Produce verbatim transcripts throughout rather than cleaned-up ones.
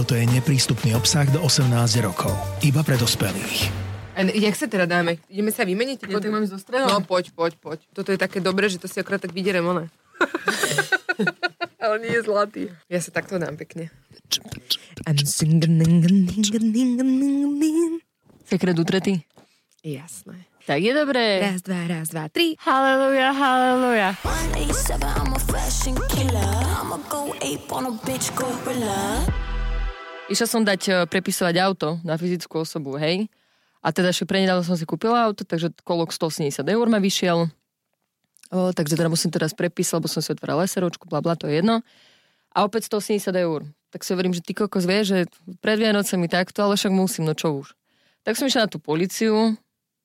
Toto je neprístupný obsah do osemnásť rokov. Iba pre dospelých. A jak sa teda dáme? Ideme sa vymeniť? Ja tak mám ísť do stredu? No poď, poď, poď. Toto je také dobré, že to si akorát tak vyderem, one. Ale nie je zlatý. Ja sa takto dám pekne. Sekret utretý? Jasné. Tak je dobré. Raz, dva, raz, dva, tri. Haleluja, haleluja. Išla som dať prepisovať auto na fyzickú osobu, hej. A teda ešte prednedávno som si kúpila auto, takže kolok stoosemdesiat eur ma vyšiel. O, takže teda musím teraz prepísať, lebo som si otvorila SROčku, blabla, to je jedno. A opäť stoosemdesiat eur. Tak si hovorím, že ty kokos vie, že pred Vianocemi takto, ale však musím, no čo už. Tak som išla na tú políciu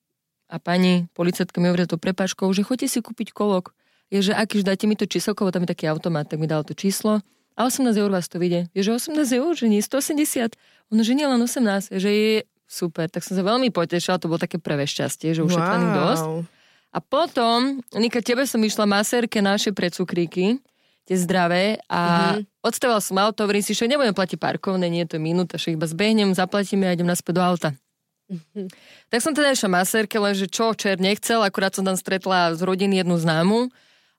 a pani policajtka mi hovorí to prepáčkou, že choďte si kúpiť kolok. Je, že akýž dáte mi to číselko, tam je taký automat, tak mi dal to číslo. A osemnásť eur vás to vyjde. Je, že osemnásť eur, že nie stoosemdesiat. Ono, že nie len osemnásť, že je super. Tak som sa veľmi potešila, to bolo také prvé šťastie, že ušetrený wow. dosť. A potom, Nika, tebe som išla masérke naše pre cukríky, tie zdravé, a mm-hmm. odstavila som auto, hovorím si, že nebudem platiť parkovné, nie je to minúta, že iba zbehnem, zaplatím a idem naspäť do auta. Mm-hmm. Tak som teda išla masérke, lenže čo, čer nechcel, akurát som tam stretla z rodiny jednu známu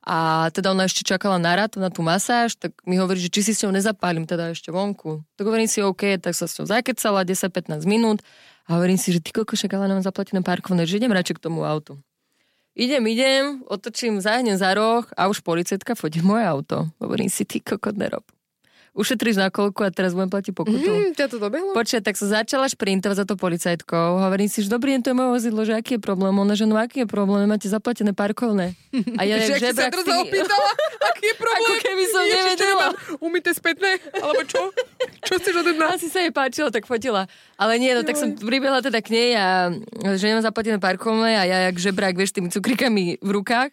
a teda ona ešte čakala na rad, na tú masáž, tak mi hovorí, že či si s ňou nezapálim, teda ešte vonku. Tak hovorím si, OK, tak sa s ňou zakecala desať pätnásť minút a hovorím si, že ty kokošek, ale nám zaplatené parkovné, že idem radšej k tomu autu. Idem, idem, otočím, zahnem za roh a už policajtka fotí moje auto. Hovorím si, ty kokot, nerob. Ušetríš na koľku a teraz budem platiť pokutu. Mm, ťa to dobehlo? Počkaj, tak som začala šprintovať za to policajtkou. Hovorím si, že dobrý deň, to je moje vozidlo, že aký je problém? Ona, že no aký je problém? Máte zaplatené parkovné. A ja že ak si sa drza opýtala, aký je problém? Ako keby som nevedela. Umyté spätné? Alebo čo? Čo chceš od jedna? Asi sa jej páčilo, tak fotila. Ale nie, no tak som pribehla teda k nej a že nemám zaplatené parkovné a ja jak žebrák, vieš, tými cukrikami v rukách.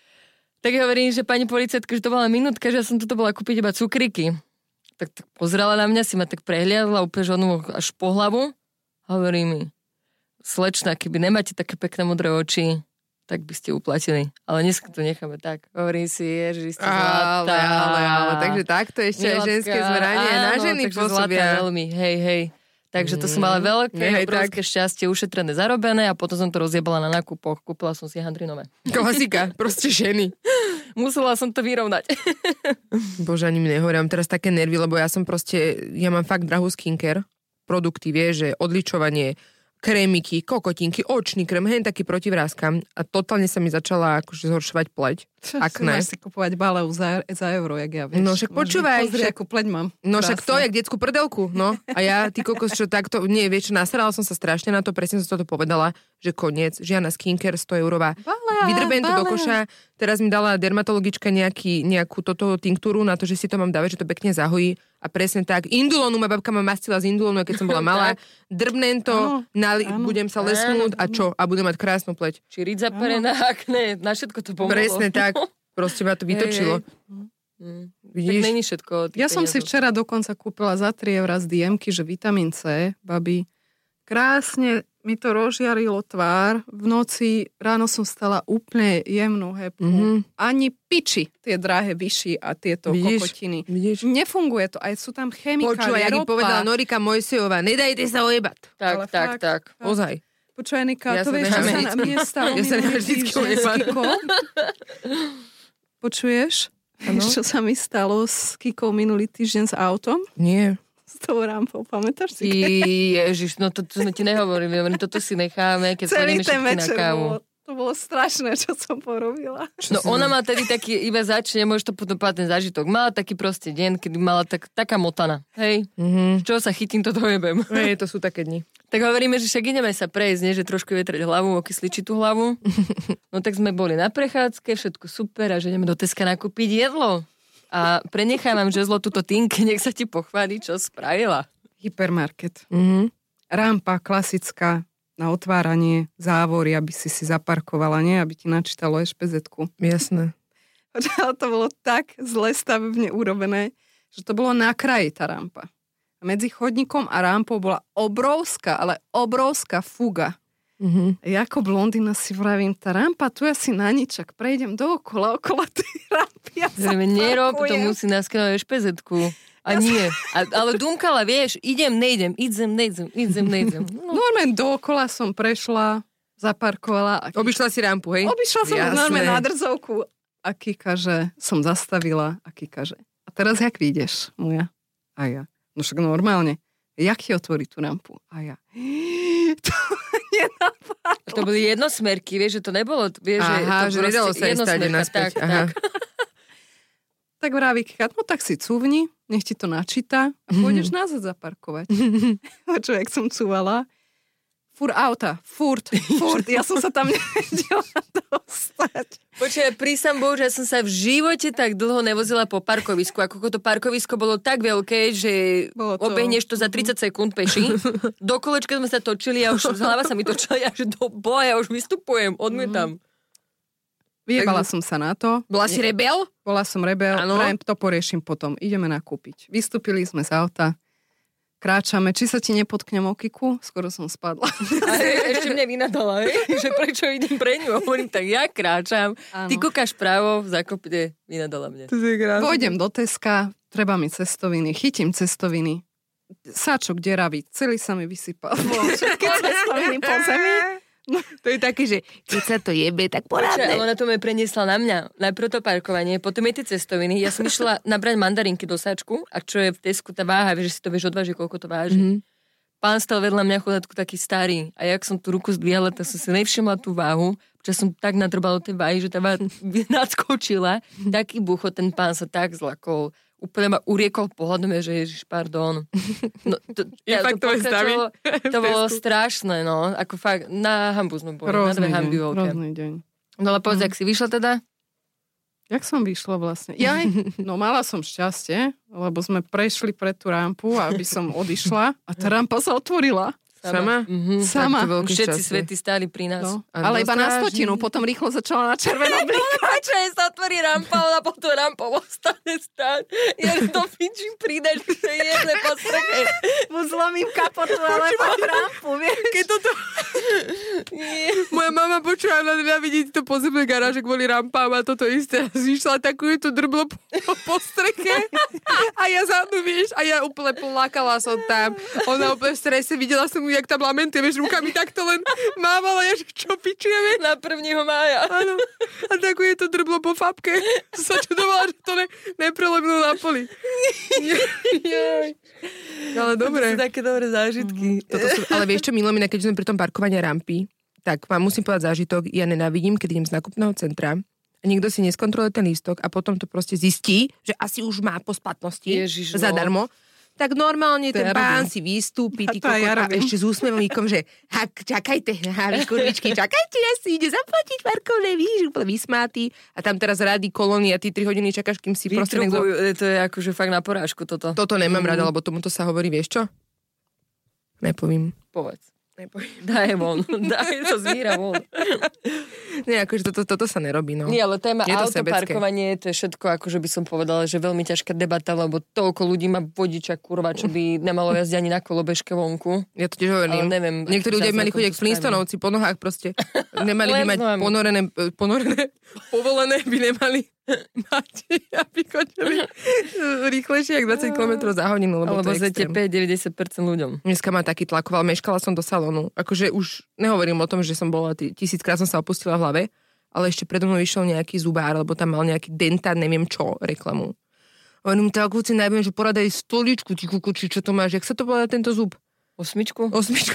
Tak hovorím, že pani policajtka, že to bola minútka, že ja som toto bola kúpiť iba cukriky. Tak, tak pozrela na mňa, si ma tak prehliadla úplne žonu až po hlavu. Hovorí mi, slečna, keby nemáte také pekné modré oči, tak by ste uplatili. Ale dneska to necháme tak. Hovorím si, ježiš, ste zlatá. Ale, ale, ale, takže takto ešte aj ženské zmeranie na ženy pôsobia. Veľmi, hej, hej. Takže to som mala veľké, mm, obrovské šťastie, ušetrené, zarobené a potom som to rozjebala na nákupoch. Kúpila som si handrinové. Klasika, proste ženy. Musela som to vyrovnať. Bože, ani mi nehovorím teraz také nervy, lebo ja som proste, ja mám fakt drahú skincare, produkty, vie, že odličovanie, krémiky, kokotinky, očný krém, hen taký protivrázkam a totálne sa mi začala akože zhoršovať pleť. Akné. Máš si kupovať baleu za, za euro, jak ja, vieš. No však počúvaj. Pozri, akú pleť mám. No však to, jak detskú prdelku, no. A ja, ty kokos, čo takto, nie, vieš, nasrala som sa strašne na to, presne som to povedala, že koniec, žiadna skincare sto eurová. Vydrbem to do koša, teraz mi dala dermatologička nejaký, nejakú toto tinktúru na to, že si to mám dávať, že to pekne zahojí. A presne tak. Indulónu, moja babka ma mastila z indulónu, keď som bola malá. Drbnem to, nali- budem sa lesnúť a čo? A budem mať krásnu pleť. Či riť zaperená, akné, na všetko to pomohlo. Presne tak. Proste ma to vytočilo. Mm. Vidíš? Tak není všetko. Ja som si včera dokonca kúpila za tri eurá z dé emky, že vitamín C, babi. Krásne mi to rozžiarilo tvár. V noci ráno som stala úplne jemnú hebku. Mm-hmm. Ani piči tie drahé vyši a tieto vidíš, kokotiny. Vidíš? Nefunguje to. Aj sú tam chemikálie. Počúvaj, jak mi povedala Norika Mojsejová, nedajte sa ojebať. Tak, ale tak, fakt, tak. fakt. Ozaj. Počúvaj, Nika, ja to vieš, čo sa na mne stalo. Ja sa nechám vždycky ojebať. Počuješ? Ano? Čo sa mi stalo s Kikou minulý týždeň s autom? Nie. S tou rampou, pamätáš si? Ježiš, no to, to sme ti nehovorili, toto si necháme, keď schodíme všetky na kávu. Bolo, to bolo strašné, čo som porobila. No ona má tedy taký, iba začne, môžeš to potom povedať ten zážitok. Mala taký proste deň, kedy mala tak, taká motana. Hej? Mm-hmm. Čo sa chytím, to dojebem. Hej, to sú také dni. Tak hovoríme, že však ideme sa prejsť, nie? Že trošku vytrieť hlavu, okysličiť tú hlavu. No tak sme boli na prechádzke, všetko super a že ideme do Teska nakúpiť jedlo. A prenechávam žezlo túto Tinke, nech sa ti pochváli, čo spravila. Hypermarket. Mhm. Rampa klasická na otváranie závory, aby si si zaparkovala, nie? Aby ti načítalo eš pé zetku. Jasné. Ale to bolo tak zle stavebne urobené, že to bolo na kraji tá rampa. A medzi chodníkom a rampou bola obrovská, ale obrovská fuga. Mm-hmm. Ja ako blondina si vravím, tá rampa tu asi na ničak, prejdem dookola, okolo tej rampy a Zrejme, nerob, to musí naskenovať eš pé zetku. A nie. A, ale dumkala, vieš, idem, nejdem, idem, nejdem, idem, nejdem. No. Normálne dookola som prešla, zaparkovala. A... Obišla si rampu, hej? Obišla som Jasné. normálne na drzovku. A Kika, že som zastavila. A Kika, že a teraz jak vyjdeš, moja? A ja. No však normálne. Jak ti otvorí tú rampu? A ja. To nenapadlo. To boli jednosmerky, vieš, že to nebolo, vieš, Aha, že to že nedalo sa ísť stáť jednosmerka, naspäť. tak, Aha. tak. Tak vraví Kika, no tak si cúvni, nech ti to načíta a pôjdeš nazad zaparkovať. Čo, jak som cúvala? Furt auta, furt, furt. Ja som sa tam nevedela dostať. Počkaj, prísam Bohu, že ja som sa v živote tak dlho nevozila po parkovisku. Ako to parkovisko bolo tak veľké, že Bolo to... obehneš to za tridsať sekúnd peši. Do kolečka sme sa točili a už hlava sa mi točila, ja že do boja, už vystupujem, odmietam. Vyjebala som sa na to. Bola si rebel? Bola som rebel, Áno. prajem, to poriešim potom. Ideme nakúpiť. Vystúpili sme z auta, kráčame. Či sa ti nepotknem o Kiku? Skoro som spadla. A ešte mne vynadala, hej? Že prečo idem pre ňu. Hovorím, tak ja kráčam. Áno. Ty kúkaš právo, v zakopne vynadala mne. To je krásne. Pôjdem do Teska, treba mi cestoviny, chytím cestoviny. Sáčok deravý, celý sa mi vysypal. Všetky cestoviny po zemi. To je také, že keď sa to jebe, tak Počkaj, ale porádne. ona to mi preniesla na mňa. Najprv to parkovanie, potom je tie cestoviny. Ja som išla nabrať mandarinky do sáčku a čo je v Tesku tá váha, vieš, že si to vieš odvážiť, koľko to váži. Mm-hmm. Pán stal vedľa mňa chudátku taký starý a jak som tú ruku zdvíhala, tak som si nevšimla tú váhu, pretože som tak nadrbala do tej váhy, že tá váha nadskočila. Taký bucho, ten pán sa tak zlakol. Úplne ma uriekol pohľadom, že ježiš, pardon. No, to, ja, to, pokračovalo, to bolo strašné, no. Ako fakt, na hambu sme boli. Hrozný na dve hamby deň, veľké. hrozný deň. No ale povedz, ak si vyšla teda? Jak som vyšla vlastne? Jaj, no mala som šťastie, lebo sme prešli pre tú rampu, aby som odišla a tá rampa sa otvorila. Sama? Mhm. Sama. Tak to veľké Všetci šťastie. svety stáli pri nás. No, A ale iba na dostáži. stotinu, potom rýchlo začala na červeno blikať. Čo je, sa otvorí rampa, ona po tú rampou ostane stáť. Ja to piči prídeš, to je jedné po streche. Mu zlomím kapotu, ale po rampu, vieš. Keď toto... Moja mama počúva na nenávidí to pozemné garáže kvôli rampám a toto isté. Zvyšla takú to drblo po, po streche a ja za mnou, vieš, a ja úplne plakala som tam. Ona úplne v strese, videla som ju, jak tam lamentuje, vieš, rukami takto len mávala, ja, že čo pičujeme. Na prvého mája. Áno. A takú je to drblo po fabke. Sa čudovala, že to ne, neprelomilo na poli. Jaj. Ale dobre. To sú také dobré zážitky. Toto sú, ale vieš čo, Milomina, keď sme pri tom parkovaní rampy, tak vám musím povedať zážitok, ja nenávidím, keď idem z nákupného centra a niekto si neskontroluje ten lístok a potom to proste zistí, že asi už má po splatnosti Ježiš, no. zadarmo. Tak normálne To ten ja pán robím. si vystúpi, A ty to aj ja kokot, a robím. ešte s úsmevom že ha, čakajte, ha, vy kurvičky, čakajte, ja si ide zaplatiť parkovné, víš, úplne vysmátý. A tam teraz rádi kolóny a ty tri hodiny čakáš, kým si proste niekto... Vytrubujú, to je akože fakt na porážku toto. Toto nemám Mm. rada, lebo tomuto sa hovorí, vieš čo? Nepovím. Povedz. Nepovím. Daj von. Daj to zvíra von. Nie, akože toto, toto sa nerobí, no. Nie, ale téma Je to auto, sebecké. parkovanie, to je všetko, akože by som povedala, že veľmi ťažká debata, lebo toľko ľudí má vodiča, kurva, čo by nemalo jazdiť ani na kolobežke vonku. Ja to tiež hovorím. Ale neviem, Niektorí ľudia by mali zázrakom chodiť to k Flintstonovci po nohách proste. Nemali by Len mať s nohami. ponorené, ponorené, povolené by nemali mať, aby chodili rýchlejšie, jak dvadsať kilometrov za hodinu, lebo Alebo to je extrém. zet té pé deväťdesiat percent ľuďom. Dneska má taký tlakoval, meškala som do salónu. Akože už nehovorím o tom, že som bola, tí- tisíckrát som sa opustila v hlave, ale ešte predo mnou išiel nejaký zubár, alebo tam mal nejaký dentát, neviem čo, reklamu. Hovorím, tak si najmä, že poradaj stoličku, ti kukuči, čo to máš, jak sa to povedá tento zub? Osmičku? Osmičku.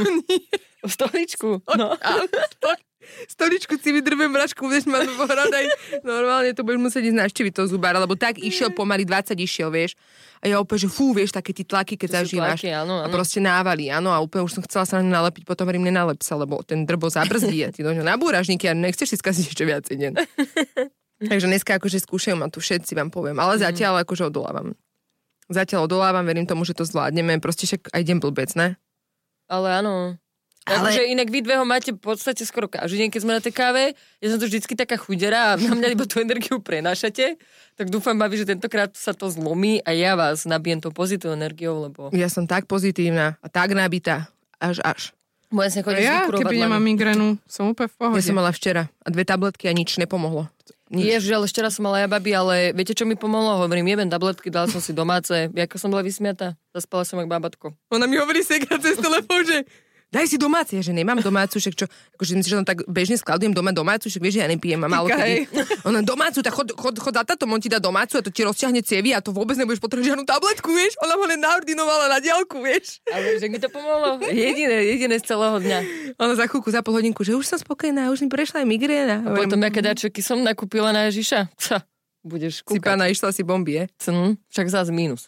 Stoličku. No. Áno, sto- Stoličku si vydrbem brašku, budeš ma pohradaj. Normálne to budeš musieť ísť navštíviť toho zubára, lebo tak išiel pomaly dvadsať išiel, vieš. A ja úplne, že fú, vieš, také tí tlaky, keď To sú zažívaš. tlaky, áno, A áno. proste návali, áno. A úplne už som chcela sa na ňu nalepiť, potom hovorím, nenalep sa, lebo ten drbo zabrzdí a ty do ňo nabúraš a nechceš si skaziť ešte viacej deň. Takže dneska akože skúšajú ma tu všetci, vám poviem. Ale zatiaľ akože odolávam. Zatiaľ odolávam, verím tomu, že to zvládneme. Proste však aj deň blbec, ne? Ale áno. Ale- Takže inak vy dve ho máte v podstate skoro každý deň, keď sme na tej káve. Ja som tu vždycky taká chudera a na mňa iba tú energiu prenášate. Tak dúfam, babi, že tentokrát sa to zlomí a ja vás nabijem tou pozitívnou energiou, lebo Ja som tak pozitívna a tak nabitá. Až, až. moja sa A chodí ja, zvykurovať keby nemám migrénu, som úplne v pohode. Ja som mala včera a dve tabletky a nič nepomohlo. Ježiš, ale ešte raz som mala ja babi, ale viete, čo mi pomohlo? Hovorím, jebem tabletky, dala som si domáce. Ako som bola vysmiatá, zaspala som jak bábatko. Ona mi hovorí sekrát cez telefón, že daj si domáci, ja, že nemám domácu, však čo, akože myslím, že tam tak bežne skladujem doma domácu, však vieš, že ja nepijem, a málo kedy. Ona domácu, tak chod, chod, chod za táto, on ti dá domácu a to ti rozťahne cievy a to vôbec nebudeš potrebovať žiadnu tabletku, vieš? Ona ho len naordinovala na diaľku, vieš? Ale že mi to pomohlo. Jediné, jediné z celého dňa. Ona za chvíľku, za pol hodinku, že už som spokojná, už mi prešla aj migréna. A potom, aké dáčeky som nakúpila na Ježiša. Ca, budeš kúkať. Si pána, išla si bomby, je? Hm, však zás mínus.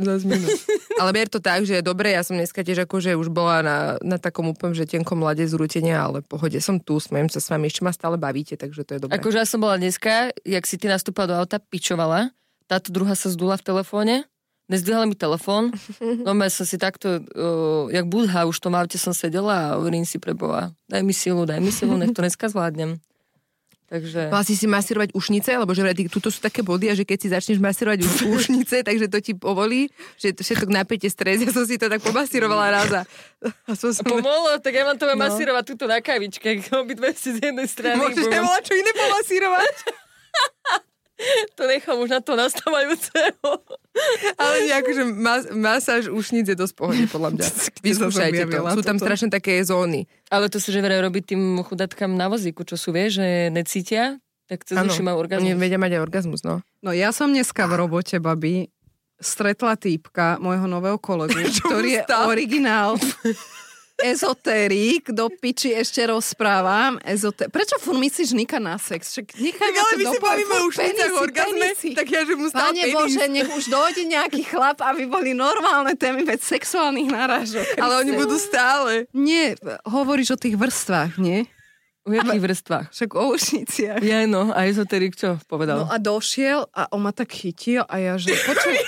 Ale ber to tak, že je dobre, ja som dneska tiež akože už bola na, na takom úplne, že tenkom mlade zrútenia, ale pohode, som tu, smejem sa s vami, ešte ma stále bavíte, takže to je dobré. Akože ja som bola dneska, jak si ty nastúpala do auta, pičovala, táto druhá sa zdula v telefóne, nezdvihla mi telefón, no ja som si takto, uh, jak budha, už to v aute som sedela a hovorím si preboha, daj mi silu, daj mi silu, nech to dneska zvládnem. Takže... Mala si si masírovať ušnice, lebo že tuto sú také body a že keď si začneš masírovať ušnice, takže to ti povolí, že to všetko napätie stres. Ja som si to tak pomasírovala raz a... a som som... Pomohlo, tak ja vám to mám no. masírovať tuto na kavičke, obidve si z jednej strany. Môžeš nemohla čo iné pomasírovať? To nechám už na to nastávajúceho. Ale nie, akože mas, masáž ušníc je dosť pohode, podľa mňa. Vyskúšajte to. Sú tam strašne také zóny. Ale to sa že vraj robiť tým chudátkam na vozíku, čo sú, vie, že necítia, tak cez uši má orgazmus. Oni vedia mať aj orgazmus, no. No ja som dneska v robote, babi, stretla týpka, môjho nového kolegu, ktorý je originál. Ezoterik, do piči ešte rozprávam. Ezoter... Prečo furt myslíš Nika na sex? Však nechaj ma to my si bavíme už v orgazme, tak ja, že mu stal penis. Pane Bože, nech už dojde nejaký chlap, aby boli normálne témy bez sexuálnych narážok. Ale oni budú stále. Nie, hovoríš o tých vrstvách, nie? O jakých vrstvách? Však o ušniciach. Ja no, a ezoterik čo povedal? No a došiel a on ma tak chytil a ja, že počuj...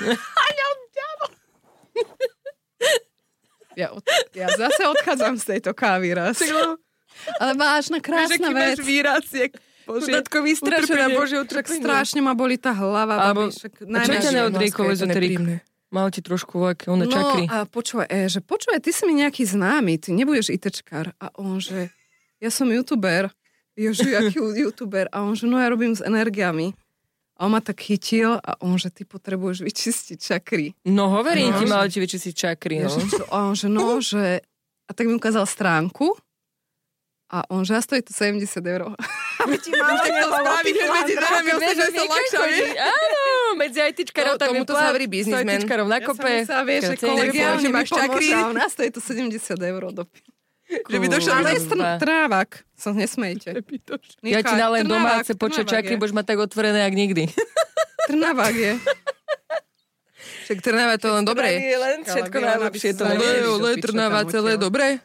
Ja, od, ja zase odchádzam z tejto kávy raz. Ale vážna, krásna vec. Máš výraz, jak Bože, vystrašená, Bože, utrpenie. Strašne ma boli tá hlava. Alebo, a čo ťa neodriekol ezoterik? Mal ti trošku aké one čakry. No a počúvaj, e, že počúvaj, ty si mi nejaký známy, ty nebudeš ITčkár. A on, že ja som youtuber. Jože, jaký youtuber? A on, že no ja robím s energiami. A on ma tak chytil a on, že ty potrebuješ vyčistiť čakry. No hovorím no, ti, že... mal ti vyčistiť čakry. No. A on, že no, že... A tak mi ukázal stránku a on, že ja stojí to sedemdesiat eur. A my ti máme tak to spraviť, že medzi drámi ostatné sa ľahšie, vieš? Áno, medzi ITčkarov tam je to sa hovorí biznismen. ITčkarov na kope. Ja som sa, vieš, že kolegiálne mi pomôže a u nás stojí to sedemdesiat eur do Že by došlo, ale je trávak. Som nesmejte. Ja ti nalém domáce počať čakry, bož ma tak otvorené, jak nikdy. Trnavák je. Však Trnava to len dobré. Len všetko najlepšie. Ale, ale Trnava celé dobré.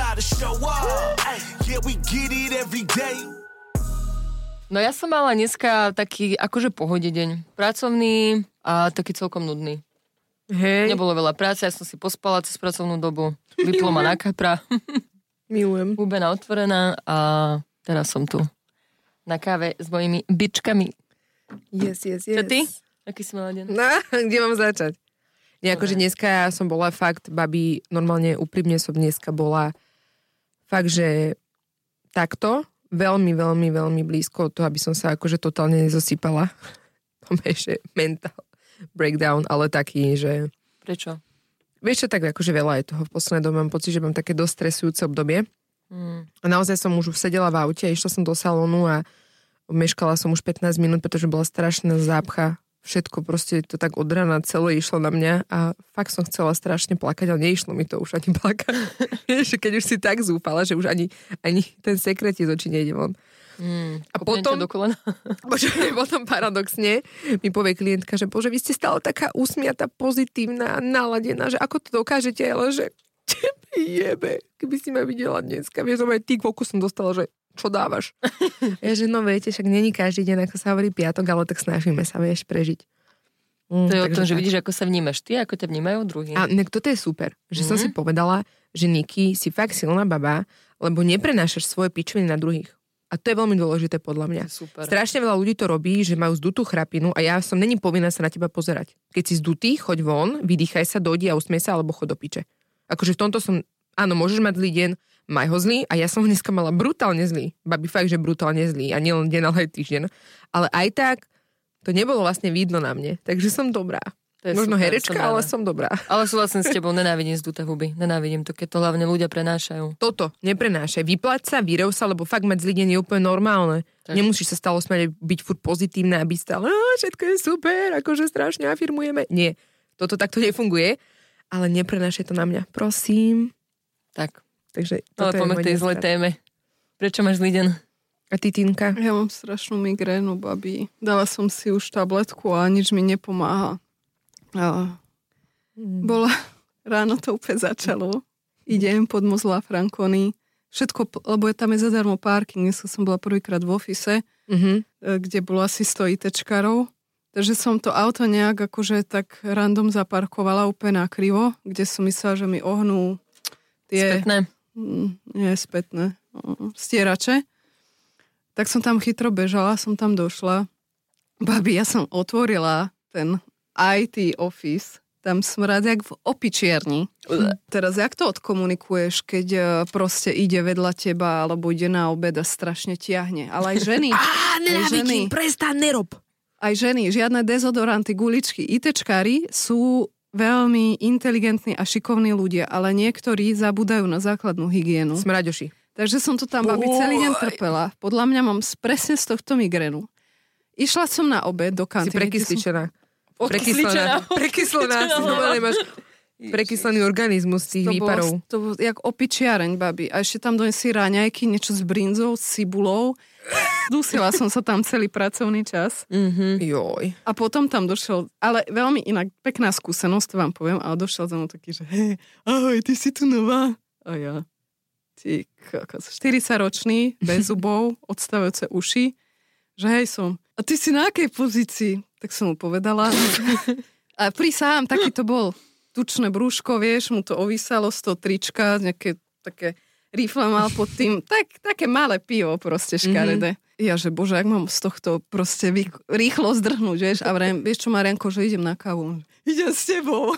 No ja som mala dneska taký akože pohode deň. Pracovný a taký celkom nudný. Hej. Nebolo veľa práce, ja som si pospala cez pracovnú dobu. Vyplo ma na kapra. Milujem. Hubená otvorená a teraz som tu na káve s mojimi bičkami. Yes, yes, yes. Čo ty? Aký si mala deň? No, kde mám začať? Nie, akože dneska ja som bola fakt, babi, normálne úprimne som dneska bola fakt, že takto, veľmi, veľmi, veľmi blízko od toho, aby som sa akože totálne nezosýpala. Mám ešte mental breakdown, ale taký, že... Prečo? Vieš čo, tak akože veľa je toho v poslednej dobe, mám pocit, že mám také dosť stresujúce obdobie. Mm. A naozaj som už sedela v aute a išla som do salónu a meškala som už pätnásť minút, pretože bola strašná zápcha. Všetko proste to tak od rana celé išlo na mňa a fakt som chcela strašne plakať, ale neišlo mi to už ani plakať. Vieš, keď už si tak zúfala, že už ani, ani ten sekret z očí nejde von. Mm, a potom, bože, potom paradoxne mi povie klientka, že bože, vy ste stále taká usmiatá, pozitívna, naladená, že ako to dokážete, ale že tebe jebe, keby si ma videla dneska, vieš, aj ty koľko som dostala, že čo dávaš? Ja, že no viete, však není každý deň, ako sa hovorí piatok, ale tak snažíme sa, vieš, prežiť. Mm, to je o tom, že tak. Vidíš, ako sa vnímaš ty, ako ťa vnímajú druhý. A nek, toto je super, že mm. som si povedala, že Niky, si fakt silná baba, lebo neprenášaš svoje pičoviny na druhých. A to je veľmi dôležité podľa mňa. Super. Strašne veľa ľudí to robí, že majú zdutú chrapinu a ja som není povinná sa na teba pozerať. Keď si zdutý, choď von, vydýchaj sa, dojdi a usmiej sa, alebo choď do piče. Akože v tomto som, áno, môžeš mať zlý deň, maj ho zlý a ja som ho dneska mala brutálne zlý. Babi fakt, že brutálne zlý a nielen deň, ale aj týždeň. Ale aj tak to nebolo vlastne vidno na mne, takže som dobrá. Možno super, herečka, som ale som dobrá. Ale súhlasím s tebou, nenávidím zduté huby. Nenávidím to, keď to hlavne ľudia prenášajú. Toto, neprenášaj. Vyplať sa, vyrev sa, lebo fakt mať zlý deň je úplne normálne. Tak. Nemusíš sa stále smeť byť furt pozitívne a byť stále, všetko je super, akože strašne afirmujeme. Nie, toto takto nefunguje, ale neprenášaj to na mňa. Prosím. Tak. Takže ale poďme k tej zlej téme. Prečo máš zlý deň? A ty, Tinka? Ja mám strašnú migrénu, babi. Dala som si už tabletku a nič mi nepomáha. A bola, ráno to úplne začalo. Idem pod Mozla Frankony. Všetko, lebo je tam je zadarmo parking. Dnes som bola prvýkrát v office, mm-hmm. kde bolo asi sto ITčkarov. Takže som to auto nejak akože tak random zaparkovala úplne nakrivo, kde som myslela, že mi ohnú tie... Spätné? Nie, spätné. Stierače. Tak som tam chytro bežala, som tam došla. Babi, ja som otvorila ten í té office, tam smrad jak v opičierni. Uh. Teraz, jak to odkomunikuješ, keď proste ide vedľa teba, alebo ide na obed a strašne tiahne. Ale aj ženy. Á, nenávidím, prestaň, nerob. Aj ženy, žiadne dezodoranty, guličky. ITčkári sú veľmi inteligentní a šikovní ľudia, ale niektorí zabúdajú na základnú hygienu. Smraďoši. Takže som to tam, babi, celý deň trpela. Podľa mňa mám presne z tohto migrénu. Išla som na obed do kantíny. Si prekysličená. Som... Prekyslená. Prekyslená. Máš prekyslený organizmus tých to výparov. Bolo, to bolo jak opičiareň, babi. A ešte tam donesli raňajky, niečo s brinzou, s cibulou. Dusila som sa tam celý pracovný čas. Mm-hmm. Joj. A potom tam došiel, ale veľmi inak, pekná skúsenosť, to vám poviem, ale došiel za mnou taký, že hej, ahoj, ty si tu nová. A ja, ty kokos, štyridsaťročný, bez zubov, odstavujúce uši, že hej som. A ty si na akej pozícii? Tak som mu povedala. A prísahám, taký to bol. Tučné brúško, vieš, mu to ovísalo z toho trička, nejaké také rifle mal pod tým, tak, také malé pivo proste škaredé. Mm-hmm. Ja, že bože, ak mám z tohto proste vy, rýchlo zdrhnúť, vieš, a vrem, vieš čo, Marianko, že idem na kávu. Idem s tebou.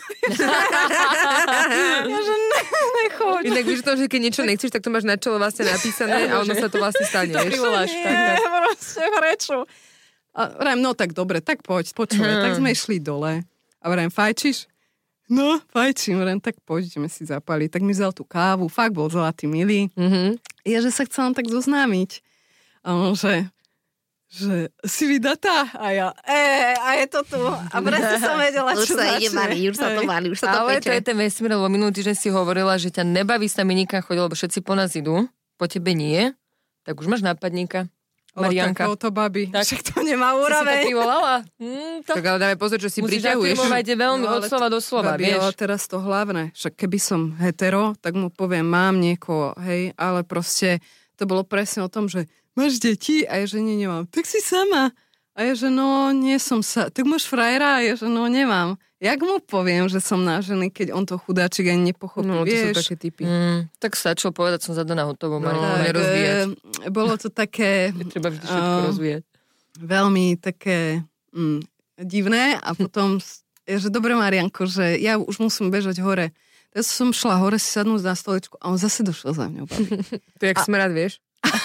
Ja, že ne, nechoď. Inak víš to, že keď niečo nechceš, tak to máš na čelo vlastne napísané a ono sa to vlastne stane, vieš. Nie, proste prečo. A vrem, no tak dobre, tak poď, počúvaj, tak sme išli dole. A vrem, fajčíš? No, fajčím, vrem, tak poď, ideme si zapaliť. Tak mi vzal tú kávu, fakt bol zlatý, milý. Mm-hmm. Ja, že sa chcela tak zoznámiť. A on, že, že si vydatá? A ja, e, a je to tu. A presne som vedela, čo začne. Už sa to valí, už sa to ale peče. to je ten vesmír, lebo minulý týždeň si hovorila, že ťa nebaví s nami nikam chodiť, lebo všetci po nás idú, po tebe nie. Tak už máš nápadníka. Marianka. O, to babi. Tak. Však to nemá úroveň. Si to privolala? Mm, tak. tak ale dáme pozor, čo si priťahuješ. Musíš afirmovať veľmi no, od slova do slova, babi, vieš. Ale teraz to hlavné. Však keby som hetero, tak mu poviem, mám niekoho, hej, ale proste to bolo presne o tom, že máš deti? A je, že nie, nemám. Tak si sama. A je, že no, nie som sa. Tak máš frajera? A je, že no, nemám. Jak mu poviem, že som nážený, keď on to chudáčik ani nepochopí, no, vieš? No, to sú také typy. Mm, tak stačilo povedať, som zadaná hotovou, no, Marianka, nerozvíjať. E, bolo to také... Je treba vždy všetko uh, rozvíjať. Veľmi také mm, divné a potom, je, že dobre, Marianko, že ja už musím bežať hore. Tak som šla hore si sadnúť na stoličku a on zase došiel za mňou. To je jak a... smrad, vieš?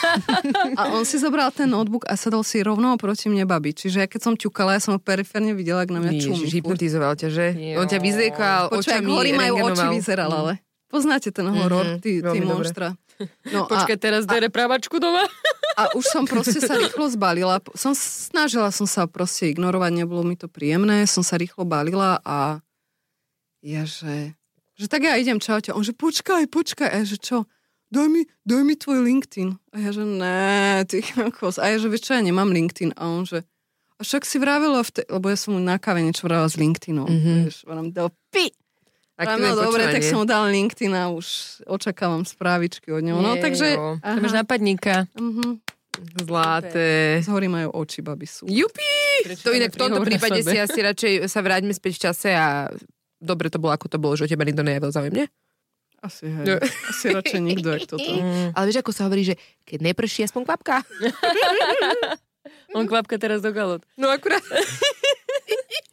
A on si zobral ten notebook a sadol si rovno oproti mne, babi. Čiže ja keď som ťukala, ja som ho periférne videla, ak na mňa čumí. Ježiš, hypnotizoval ťa, že? Jo. On ťa vyzliekal očami, hory majú oči rengenoval. vyzeral, ale poznáte ten horor, Mm-hmm, tí, tí monštra. No Počkaj, a, teraz dere právačku doma. A už som proste sa rýchlo zbalila. Som snažila som sa proste ignorovať, nebolo mi to príjemné. Som sa rýchlo balila a ja, že, že tak ja idem, čaute. On, že počkaj, počkaj. A ja, že čo? Daj mi, daj mi tvoj LinkedIn. A ja, že ne, ty kokos. A ja, že vieš čo, ja nemám LinkedIn. A on, že a však si vravela, te... lebo ja som mu na káve niečo vravela s LinkedInom. Mm-hmm. Vieš, vám do pi. No dobre, tak som mu dal LinkedIn a už očakávam správičky od neho. No, takže... To máš nápadníka. Uh-huh. Zlaté. Z hory majú oči, babi sú. Jupi! To inak v tomto prípade si asi radšej sa vráťme späť v čase a dobre to bolo, ako to bolo, že o teba nikto nejavil záujem, nie? Asi, hej. No. Asi radšej nikto, jak toto. Mm. Ale vieš, ako sa hovorí, že keď neprší, aspoň kvapka. On kvapka teraz do galot. No akurát.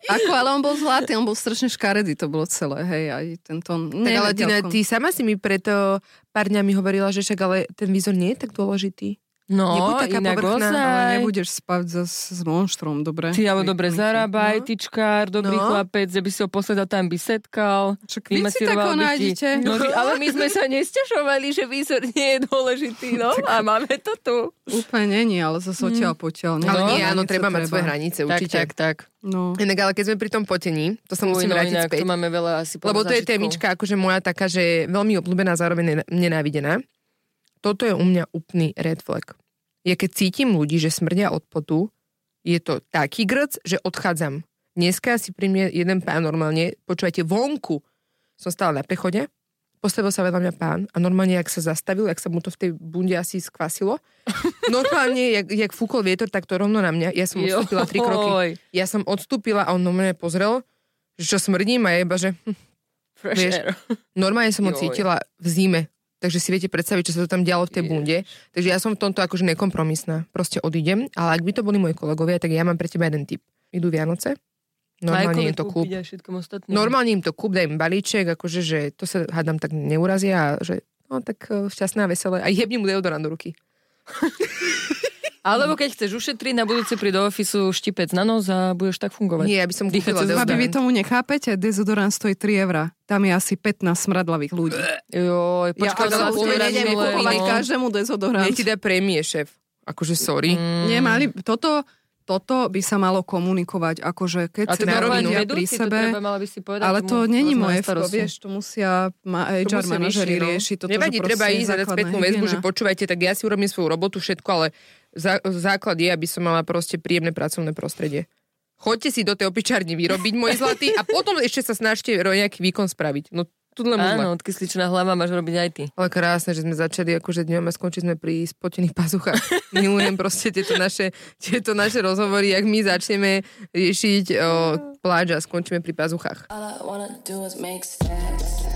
Ako, ale on bol zlatý, on bol strašne škaredý, to bolo celé, hej, aj ten tón. Tak ale ty, ty sama si mi preto pár dňami hovorila, že však ale ten výzor nie je tak dôležitý. No, Nebuď taká inak povrchná, ozaj. Ale nebudeš spať zas s monštrom, dobre? Ty, alebo dobre Miky. zarábaj, No. tyčkár, dobrý No. chlapec, že by si ho posledal tam by setkal. Čak vy si vymasíroval tako by ti. nájdete. No, vy- ale my sme sa nesťažovali, že výzor nie je dôležitý, no. A máme to tu. Úplne není, ale zase odtiaľ potiaľ. Ale No, nie, áno, hranice treba mať svoje hranice, Tak, určite. tak, tak. No. Inak, ale keď sme pri tom potení, to sa Uj, musím no, vrátiť inak, späť. tu máme veľa asi Lebo to je zážitkov. témička akože moja taká, že veľmi obľúbená, zároveň nenávidená. Toto je u mňa úplný red flag. Ja keď cítim ľudí, že smrdia od potu, je to taký grc, že odchádzam. Dneska si pri mne jeden pán normálne, počúvajte, vonku som stála na prechode, postavil sa vedľa mňa pán a normálne, jak sa zastavil, jak sa mu to v tej bunde asi skvasilo, normálne, jak, jak fúkol vietor, tak to rovno na mňa. Ja som odstúpila tri kroky. Ja som odstúpila a on na mňa pozrel, že čo smrdím a je iba, že... Hm, Fresh vieš, air. normálne som ho Joj. cítila v zime. Takže si viete predstaviť, čo sa to tam dialo v tej bunde. Takže ja som v tomto akože nekompromisná. Proste odídem, ale ak by to boli moji kolegovia, tak ja mám pre teba jeden tip. Idú Vianoce, normálne im to kúp. Normálne im to kúp, daj im balíček, akože, že to sa hádam tak neurazia a že no tak uh, šťastné a veselé. A jebni mu deodorant do ruky. Alebo keď chceš ušetriť, na budúce príď do ofisu štipec na nos a budeš tak fungovať. Nie, aby som Dýchať kúpila cez deodorant. Aby vy tomu nechápete, dezodorant stojí tri eurá. Tam je asi pätnásť smradlavých ľudí. Joj, Ja počkaj, ale ja, úplne nejdem kupovať každému dezodorant. Nie ti dá prémie, šéf. Akože sorry. Mm. Nemali, toto, toto by sa malo komunikovať, akože keď A si to na normálne rovinu. ľudia pri vedúci, to sebe, treba, mala by si povedať. ale tomu to není rôzne moje starosti. vsko, vieš, to musia ma, há er To musí manažeri riešiť, no. riešiť. Toto, Nevadí, že treba proste ísť zadať základná spätnú väzbu, hygiena. že počúvajte, tak ja si urobím svoju robotu, všetko, ale zá, základ je, aby som mala proste príjemné pracovné prostredie. Choďte si do tej opičárne vyrobiť, môj zlatý, a potom ešte sa snažte nejaký výkon spraviť. No tu len Áno, odkysličná hlava máš robiť aj ty. Ale krásne, že sme začali akože dňom a skončili sme pri spotených pazuchách. Milujem proste tieto naše, tieto naše rozhovory, jak my začneme riešiť o, pláž a skončíme pri pazuchách. All I wanna do is make stacks.